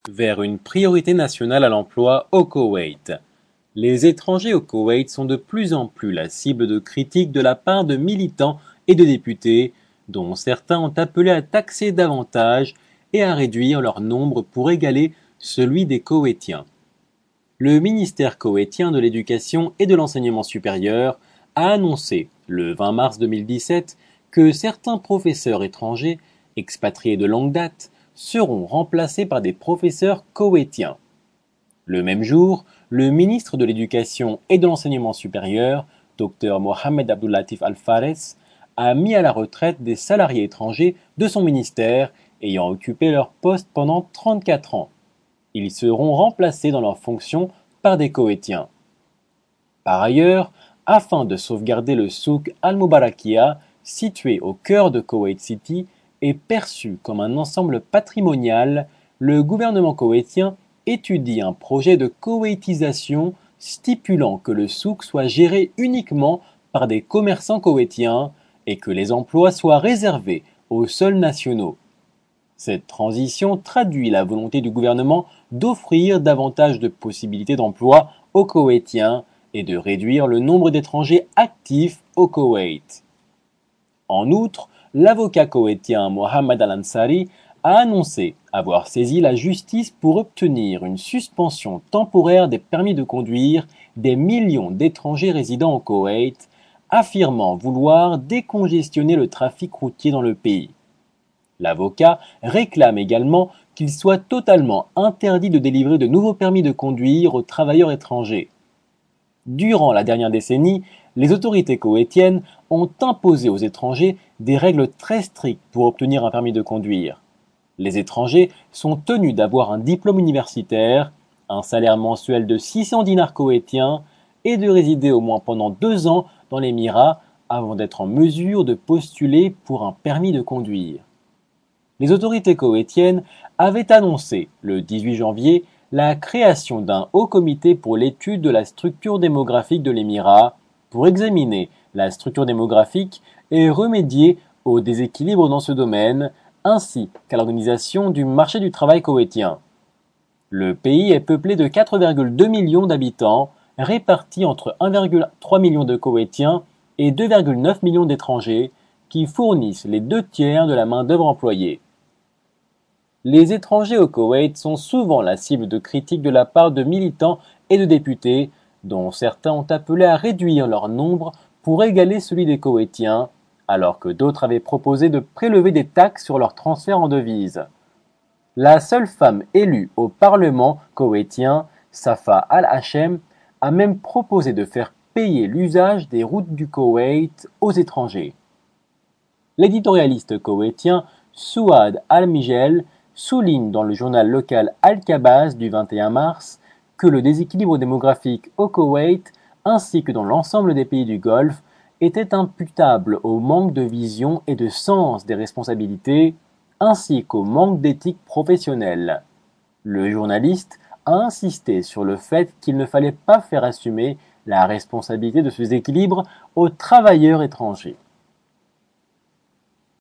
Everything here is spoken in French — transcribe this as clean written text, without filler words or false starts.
Vers une priorité nationale à l'emploi au Koweït. Les étrangers au Koweït sont de plus en plus la cible de critiques de la part de militants et de députés, dont certains ont appelé à taxer davantage et à réduire leur nombre pour égaler celui des Koweïtiens. Le ministère koweïtien de l'Éducation et de l'Enseignement supérieur a annoncé, le 20 mars 2017, que certains professeurs étrangers, expatriés de longue date, seront remplacés par des professeurs koweïtiens. Le même jour, le ministre de l'Éducation et de l'Enseignement supérieur, Dr Mohamed Abdullatif Al-Fares, a mis à la retraite des salariés étrangers de son ministère ayant occupé leur poste pendant 34 ans. Ils seront remplacés dans leurs fonctions par des Koweïtiens. Par ailleurs, afin de sauvegarder le souk Al-Mubarakia, situé au cœur de Koweït City et perçu comme un ensemble patrimonial, le gouvernement koweïtien étudie un projet de koweïtisation stipulant que le souk soit géré uniquement par des commerçants koweïtiens et que les emplois soient réservés aux seuls nationaux. Cette transition traduit la volonté du gouvernement d'offrir davantage de possibilités d'emploi aux Koweïtiens et de réduire le nombre d'étrangers actifs au Koweït. En outre, l'avocat koweïtien Mohamed Al-Ansari a annoncé avoir saisi la justice pour obtenir une suspension temporaire des permis de conduire des millions d'étrangers résidant au Koweït, affirmant vouloir décongestionner le trafic routier dans le pays. L'avocat réclame également qu'il soit totalement interdit de délivrer de nouveaux permis de conduire aux travailleurs étrangers. Durant la dernière décennie, les autorités koweïtiennes ont imposé aux étrangers des règles très strictes pour obtenir un permis de conduire. Les étrangers sont tenus d'avoir un diplôme universitaire, un salaire mensuel de 600 dinars koweïtiens et de résider au moins pendant 2 ans dans l'Émirat avant d'être en mesure de postuler pour un permis de conduire. Les autorités koweïtiennes avaient annoncé, le 18 janvier, la création d'un haut comité pour l'étude de la structure démographique de l'Émirat, pour examiner la structure démographique et remédier aux déséquilibres dans ce domaine, ainsi qu'à l'organisation du marché du travail koweïtien. Le pays est peuplé de 4,2 millions d'habitants, répartis entre 1,3 million de Koweïtiens et 2,9 millions d'étrangers, qui fournissent les 2 tiers de la main-d'œuvre employée. Les étrangers au Koweït sont souvent la cible de critiques de la part de militants et de députés, dont certains ont appelé à réduire leur nombre pour égaler celui des Koweïtiens, alors que d'autres avaient proposé de prélever des taxes sur leur transfert en devises. La seule femme élue au Parlement koweïtien, Safa Al-Hachem, a même proposé de faire payer l'usage des routes du Koweït aux étrangers. L'éditorialiste koweïtien Souad Al-Mijel souligne dans le journal local Al-Kabaz du 21 mars que le déséquilibre démographique au Koweït ainsi que dans l'ensemble des pays du Golfe était imputable au manque de vision et de sens des responsabilités ainsi qu'au manque d'éthique professionnelle. Le journaliste a insisté sur le fait qu'il ne fallait pas faire assumer la responsabilité de ce déséquilibre aux travailleurs étrangers.